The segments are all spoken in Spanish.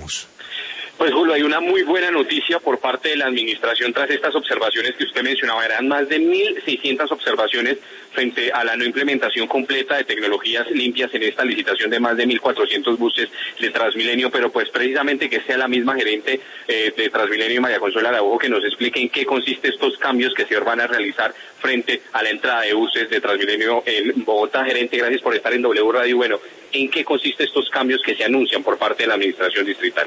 tenemos? Pues Julio, hay una muy buena noticia por parte de la administración tras estas observaciones que usted mencionaba. Eran más de 1.600 observaciones frente a la no implementación completa de tecnologías limpias en esta licitación de más de 1.400 buses de Transmilenio, pero pues precisamente que sea la misma gerente de Transmilenio, María Consuela Araujo, que nos explique en qué consiste estos cambios que se van a realizar frente a la entrada de buses de Transmilenio en Bogotá. Gerente, gracias por estar en W Radio. Bueno, ¿en qué consiste estos cambios que se anuncian por parte de la administración distrital?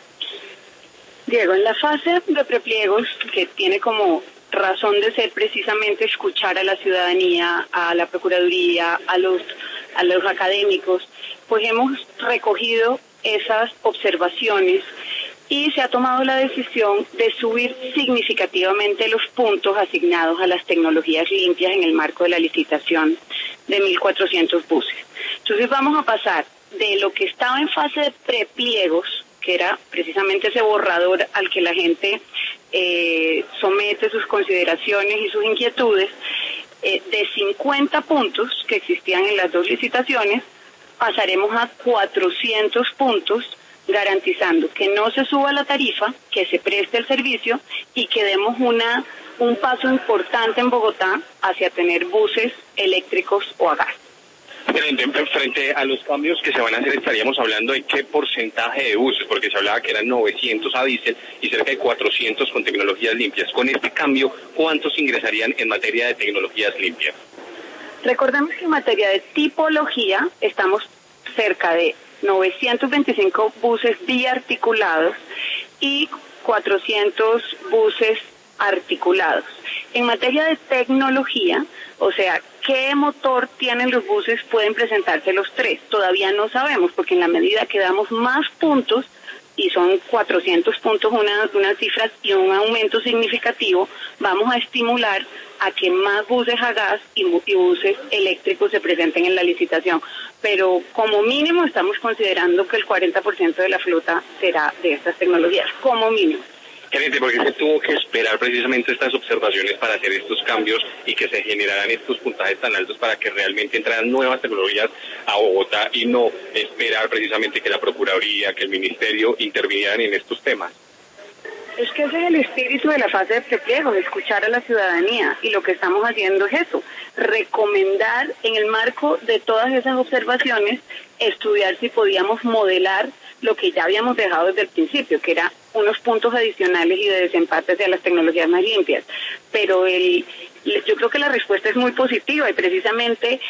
Diego, en la fase de prepliegos, que tiene como razón de ser precisamente escuchar a la ciudadanía, a la Procuraduría, a los académicos, pues hemos recogido esas observaciones y se ha tomado la decisión de subir significativamente los puntos asignados a las tecnologías limpias en el marco de la licitación de 1.400 buses. Entonces vamos a pasar de lo que estaba en fase de prepliegos, que era precisamente ese borrador al que la gente somete sus consideraciones y sus inquietudes, de 50 puntos que existían en las dos licitaciones, pasaremos a 400 puntos, garantizando que no se suba la tarifa, que se preste el servicio y que demos un paso importante en Bogotá hacia tener buses eléctricos o a gas. Frente a los cambios que se van a hacer, estaríamos hablando de qué porcentaje de buses, porque se hablaba que eran 900 a diésel y cerca de 400 con tecnologías limpias. Con este cambio, ¿cuántos ingresarían en materia de tecnologías limpias? Recordemos que en materia de tipología estamos cerca de 925 buses biarticulados y 400 buses articulados. En materia de tecnología, o sea, ¿qué motor tienen los buses? Pueden presentarse los tres. Todavía no sabemos, porque en la medida que damos más puntos, y son 400 puntos unas cifras y un aumento significativo, vamos a estimular a que más buses a gas y buses eléctricos se presenten en la licitación. Pero como mínimo estamos considerando que el 40% de la flota será de estas tecnologías, como mínimo. Gerente, porque se tuvo que esperar precisamente estas observaciones para hacer estos cambios y que se generaran estos puntajes tan altos para que realmente entraran nuevas tecnologías a Bogotá y no esperar precisamente que la Procuraduría, que el Ministerio intervinieran en estos temas. Es que ese es el espíritu de la fase de prepliego, de escuchar a la ciudadanía, y lo que estamos haciendo es eso, recomendar en el marco de todas esas observaciones, estudiar si podíamos modelar lo que ya habíamos dejado desde el principio, que era unos puntos adicionales y de desempate hacia las tecnologías más limpias. Pero yo creo que la respuesta es muy positiva y precisamente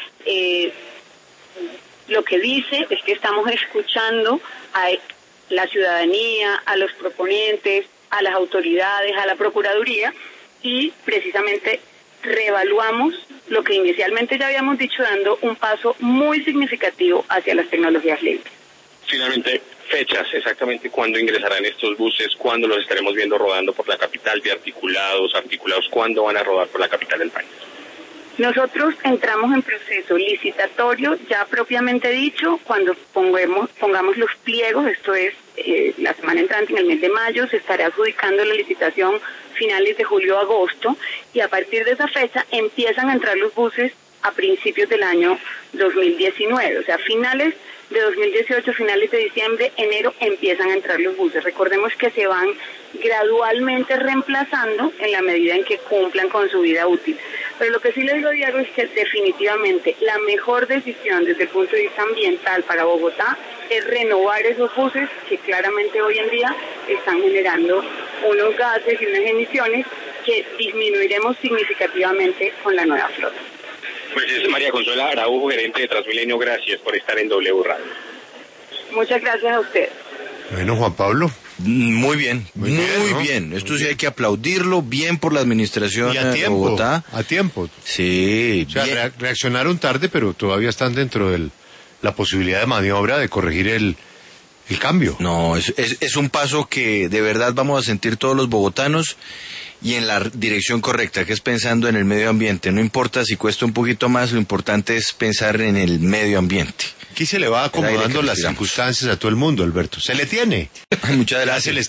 lo que dice es que estamos escuchando a la ciudadanía, a los proponentes, a las autoridades, a la Procuraduría, y precisamente reevaluamos lo que inicialmente ya habíamos dicho, dando un paso muy significativo hacia las tecnologías limpias. Finalmente, fechas, exactamente cuándo ingresarán estos buses, cuándo los estaremos viendo rodando por la capital, articulados, cuándo van a rodar por la capital del país. Nosotros entramos en proceso licitatorio, ya propiamente dicho, cuando pongamos los pliegos, esto es la semana entrante, en el mes de mayo, se estará adjudicando la licitación finales de julio-agosto, y a partir de esa fecha empiezan a entrar los buses a principios del año 2019, o sea, finales de 2018, finales de diciembre, enero, empiezan a entrar los buses. Recordemos que se van gradualmente reemplazando en la medida en que cumplan con su vida útil. Pero lo que sí les digo, Diego, es que definitivamente la mejor decisión desde el punto de vista ambiental para Bogotá es renovar esos buses que claramente hoy en día están generando unos gases y unas emisiones que disminuiremos significativamente con la nueva flota. Pues es María Consuela Araujo, gerente de Transmilenio. Gracias por estar en W Radio. Muchas gracias a usted. Bueno, Juan Pablo. Muy bien, muy ¿no? bien. Esto sí hay que aplaudirlo, bien por la administración de Bogotá. A tiempo. Sí, O sea, bien. reaccionaron tarde, pero todavía están dentro de la posibilidad de maniobra de corregir el cambio. No, es un paso que de verdad vamos a sentir todos los bogotanos, y en la dirección correcta, que es pensando en el medio ambiente. No importa si cuesta un poquito más, lo importante es pensar en el medio ambiente. Aquí se le va acomodando las circunstancias a todo el mundo, Alberto. Se le tiene. Muchas gracias.